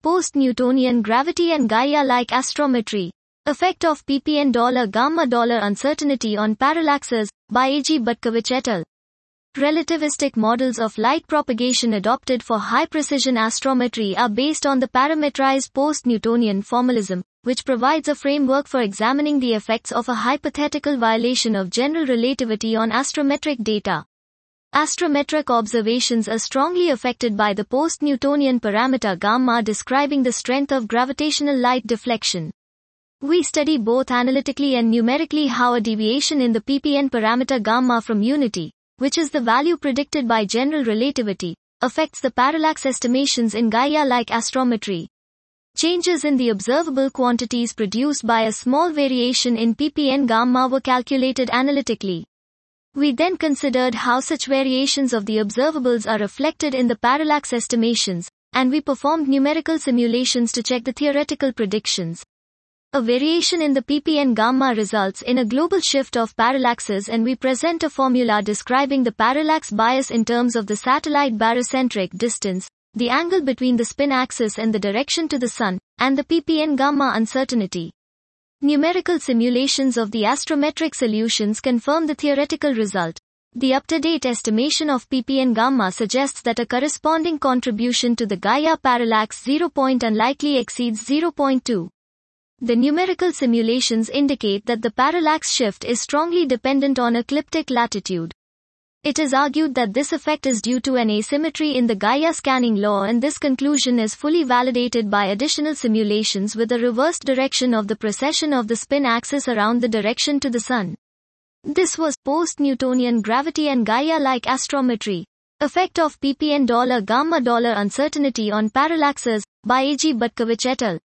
Post-Newtonian gravity and Gaia-like astrometry. Effect of ppn gamma uncertainty on parallaxes, by A.G. Butkovich et al. Relativistic models of light propagation adopted for high-precision astrometry are based on the parametrized post-Newtonian formalism, which provides a framework for examining the effects of a hypothetical violation of general relativity on astrometric data. Astrometric observations are strongly affected by the post-Newtonian parameter gamma describing the strength of gravitational light deflection. We study both analytically and numerically how a deviation in the ppn parameter gamma from unity, which is the value predicted by general relativity, affects the parallax estimations in Gaia-like astrometry. Changes in the observable quantities produced by a small variation in ppn gamma were calculated analytically. We then considered how such variations of the observables are reflected in the parallax estimations, and we performed numerical simulations to check the theoretical predictions. A variation in the ppn gamma results in a global shift of parallaxes, and we present a formula describing the parallax bias in terms of the satellite barocentric distance, the angle between the spin axis and the direction to the Sun, and the ppn gamma uncertainty. Numerical simulations of the astrometric solutions confirm the theoretical result. The up-to-date estimation of ppn gamma suggests that a corresponding contribution to the Gaia parallax 0 point unlikely exceeds 0.2. The numerical simulations indicate that the parallax shift is strongly dependent on ecliptic latitude. It is argued that this effect is due to an asymmetry in the Gaia scanning law, and this conclusion is fully validated by additional simulations with a reversed direction of the precession of the spin axis around the direction to the Sun. This was post-Newtonian gravity and Gaia-like astrometry. Effect of ppn gamma uncertainty on parallaxes, by A.G. Butkovich et al.